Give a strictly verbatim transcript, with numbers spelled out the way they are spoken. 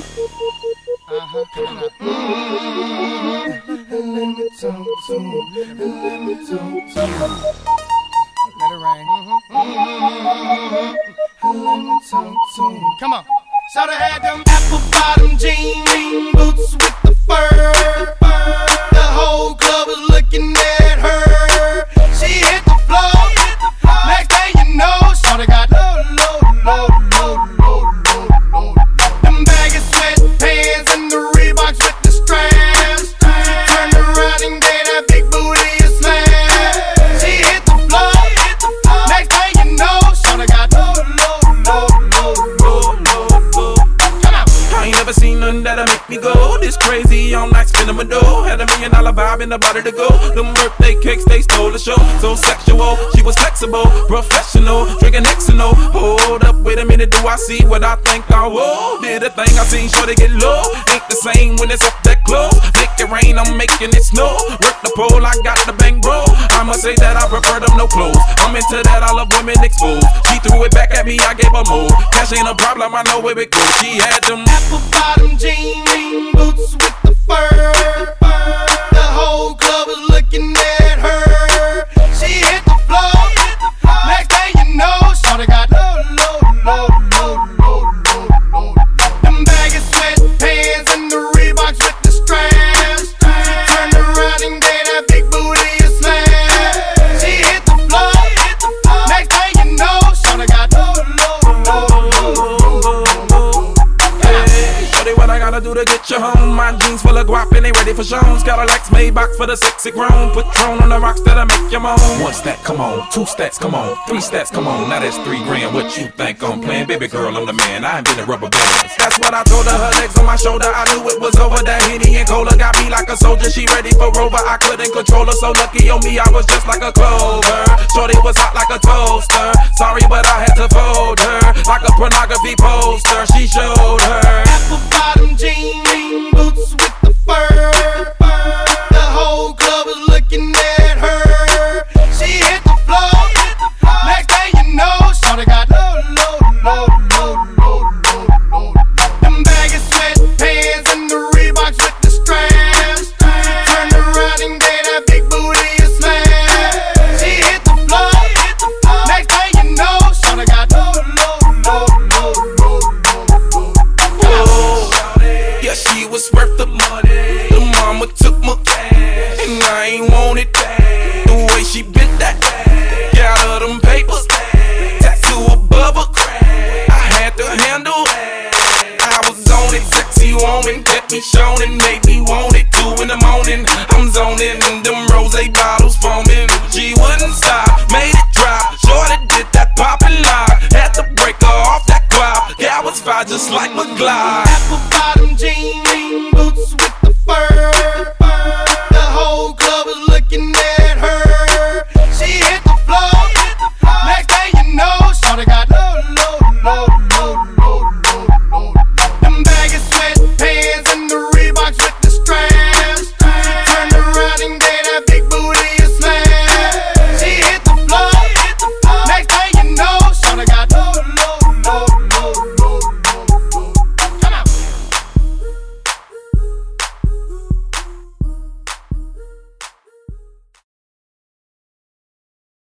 Uh-huh, coming up. And let me talk to him, and let me talk to him. Let it rain. And let me talk to him. Come on. Shoulda had them apple bottom jean boots with the fur. The whole club was looking at her. She hit the floor. Next thing you know, shoulda got low, low, low, low, low, low, low. Them baggy sweatpants and the Reeboks with the straps. She turned around and gave that big booty a slam. She hit the floor. Next thing you know, shoulda got low, low, low, low, low, low, low. Come on. I ain't never seen nothing that'll make me go this crazy all night spinning my dough. Had a million dollar vibe in the body to go. Them birthday cakes, they stole the show. So sexual, she was flexible, professional, drinking Xano. Hold up, wait a minute, do I see what I think I will? Did a thing I seen, sure they get low. Ain't the same when it's up that close. Make it rain, I'm making it snow. Work the pole, I got the bang bro. I must say that I prefer them no clothes. I'm into that, I love women exposed. She threw it back at me, I gave her more. Cash ain't a problem, I know where it goes. She had them apple bottom jean boots with the fur. The whole club was looking at her. She hit the floor. Next thing you know, shorty got low, low, low, low, low, low, low. Them baggy sweatpants and the Reeboks with the straps. She turned around and gave that big booty a slam. She hit the floor. Next thing you know, shorty got low, low, low, low, low. Hey, shorty, what I gotta do to get you home? My jeans full of guap and they ready for shows. Got a Lex Maybach for the sexy grown. Patron on the rocks that'll make you moan. One stack, come on. Two stacks, come on. Three stacks, come on. Now that's three grand. What you think I'm playing? Baby girl, I'm the man. I ain't been a rubber band. That's what I told her. Her legs on my shoulder. I knew it was over. That Henny and Cola got me like a soldier. She ready for Rover. I couldn't control her. So lucky on me, I was just like a clover. Shorty was hot like a toaster. Sorry, but I had to fold her like a pornography poster. She showed her apple bottom jean boots with the fur. The whole club was looking at her. She hit the floor. Next thing you know, shorty got low, low, low, low, low, low, low. Them baggy sweatpants and the Reeboks with the straps. She turned around and gave that big booty a slam. She hit the floor. Next thing you know, shorty got low, low, low, low, low, low, low. yeah, she was worth the money. The mama took my cash, and I ain't want it back. The way she bit that ass, got her them papers, tattoo above her crack. I had to handle that. I was on it, sexy woman, kept me showing, made me want it. Two in the morning, I'm zoning, and them rose bottles foaming. She wouldn't stop, made it drop. Shorty did that poppin' lock, had to break her off that cloud. Yeah, I was fine just like McGlide. Apple bottom jeans.